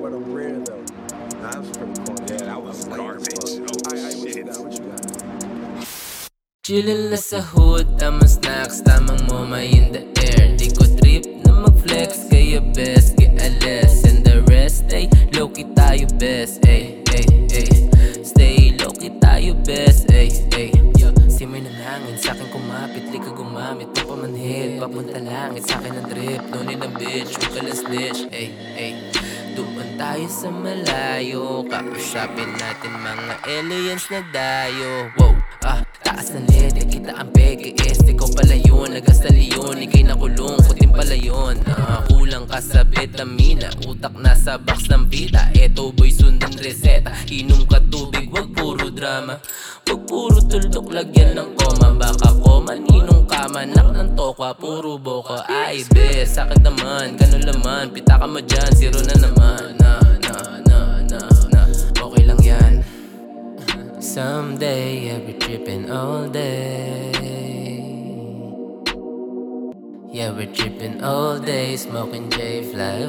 but I'm rare though. Nah, that was pretty corny. Yeah, that was garbage. Oh, shit. What you got? Chillin' na sa hood, tamang snacks, tamang moma in the air. Di ko trip na mag-flex, kaya best, alas. And the rest, ay, low-key tayo best, ay, ay, ay. Stay low-key tayo best, ay, ay. Simoy ng hangin, sa'kin kumapit, di ka gumamit. Papamanhid, papunta langit, sa'kin ang drip. Nunin ng bitch, huwag ka lang snitch, ay, ay. Doon tayo sa malayo, kausapin natin mga aliens na dayo. Wow, taas ng lede, kita ang peke. Ikaw pala yun, nagasta leon. Ika'y nakulong, kutin pala yun. Kulang ka sa vitamina, utak nasa box ng pita. Eto boy, sundan reseta, inom ka tubig, wag puro drama. Wag puro tuldok, lagyan ng koma. Baka ko, maninong ka, manak ng tokwa. Puro boka, ay bes, sakit naman. Ganun laman, pita ka mo dyan, zero na naman. Okay lang yan. Someday I'll be tripping all day. Yeah, we're tripping all day, smoking J, fly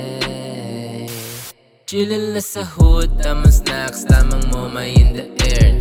away. Chillin' na sa hood, tamang snacks, tamang moma in the air.